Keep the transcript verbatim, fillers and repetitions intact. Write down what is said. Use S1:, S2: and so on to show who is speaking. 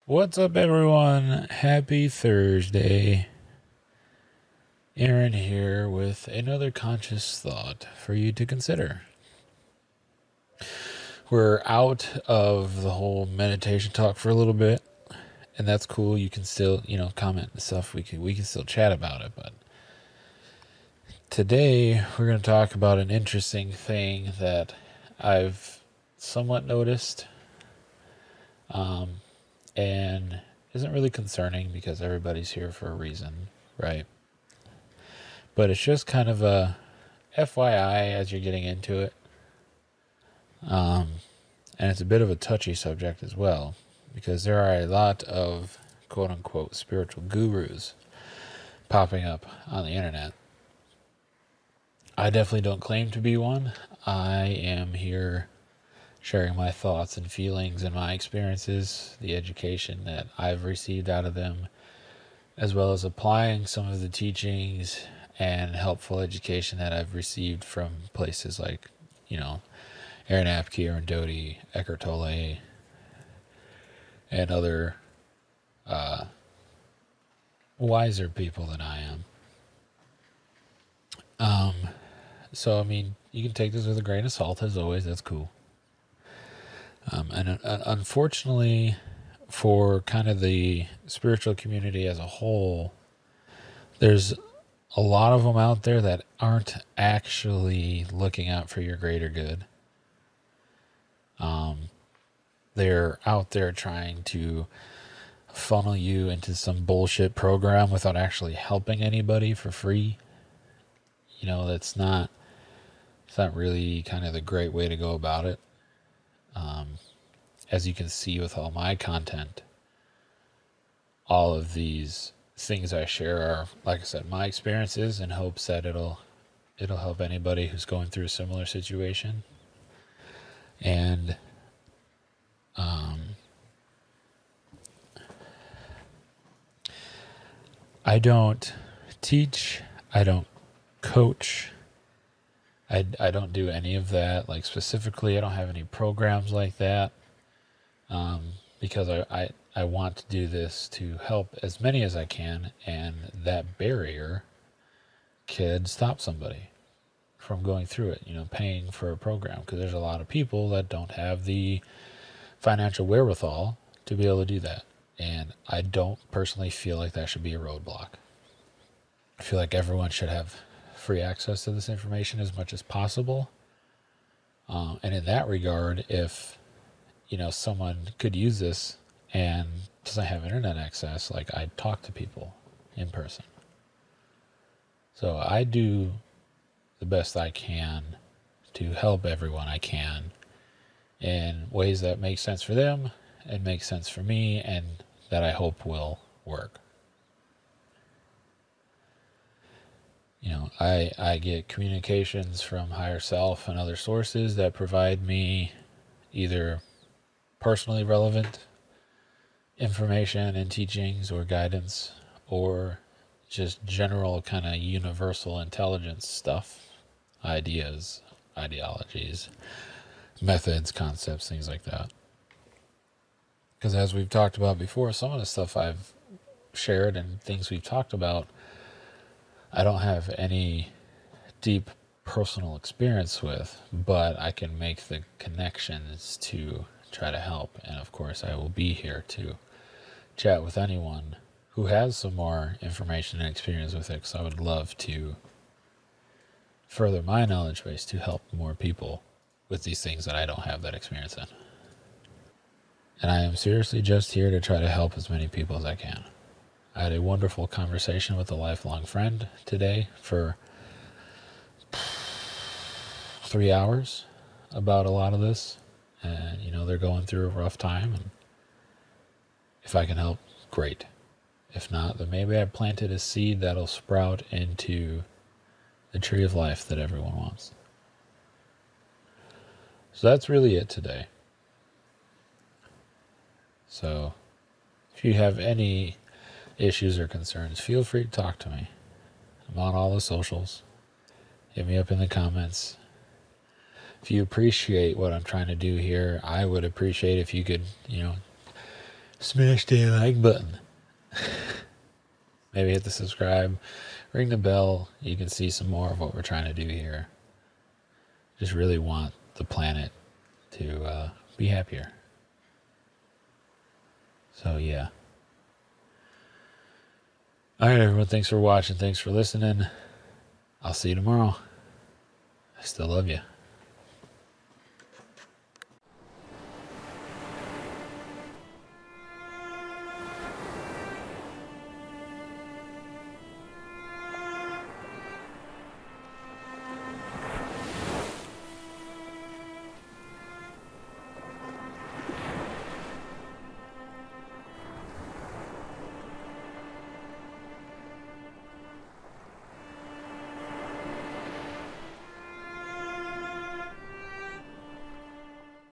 S1: What's up, everyone? Happy Thursday. Aaron here with another conscious thought for you to consider. We're out of the whole meditation talk for a little bit, and that's cool. You can still, you know, comment and stuff. We can we can still chat about it, but today we're going to talk about an interesting thing that I've somewhat noticed, um, and isn't really concerning because everybody's here for a reason, right? But it's just kind of a F Y I as you're getting into it. Um, and it's a bit of a touchy subject as well, because there are a lot of quote unquote spiritual gurus popping up on the internet. I definitely don't claim to be one. I am here sharing my thoughts and feelings and my experiences, the education that I've received out of them, as well as applying some of the teachings and helpful education that I've received from places like, you know, Aaron Apke, Aaron Doty, Eckhart Tolle, and other uh, wiser people than I am. Um, so, I mean, you can take this with a grain of salt, as always. That's cool. Um, and uh, unfortunately, for kind of the spiritual community as a whole, there's a lot of them out there that aren't actually looking out for your greater good. Um, they're out there trying to funnel you into some bullshit program without actually helping anybody for free. You know, that's not it's not really kind of the great way to go about it. Um, as you can see with all my content, all of these things I share are, like I said, my experiences in hopes that it'll it'll help anybody who's going through a similar situation. And um, I don't teach, I don't coach, I, I don't do any of that. Like, specifically, I don't have any programs like that, um, because I, I, I want to do this to help as many as I can, and that barrier could stop somebody from going through it, you know, paying for a program, because there's a lot of people that don't have the financial wherewithal to be able to do that. And I don't personally feel like that should be a roadblock. I feel like everyone should have free access to this information as much as possible. Um, and in that regard, if, you know, someone could use this and doesn't have internet access, like, I talk to people in person. So I do the best I can to help everyone I can in ways that make sense for them and make sense for me, and that I hope will work. You know, I, I get communications from higher self and other sources that provide me either personally relevant information and teachings or guidance, or just general kind of universal intelligence stuff, ideas, ideologies, methods, concepts, things like that. Because as we've talked about before, some of the stuff I've shared and things we've talked about, I don't have any deep personal experience with, but I can make the connections to try to help. And of course, I will be here to chat with anyone who has some more information and experience with it, because I would love to further my knowledge base to help more people with these things that I don't have that experience in. And I am seriously just here to try to help as many people as I can. I had a wonderful conversation with a lifelong friend today for three hours about a lot of this. And, you know, they're going through a rough time. And if I can help, great. If not, then maybe I planted a seed that'll sprout into the tree of life that everyone wants. So that's really it today. So if you have any issues or concerns, feel free to talk to me. I'm on all the socials. Hit me up in the comments. If you appreciate what I'm trying to do here, I would appreciate if you could, you know, smash that like button. Maybe hit the subscribe, ring the bell. You can see some more of what we're trying to do here. Just really want the planet to uh, be happier. So, yeah. All right, everyone. Thanks for watching. Thanks for listening. I'll see you tomorrow. I still love you.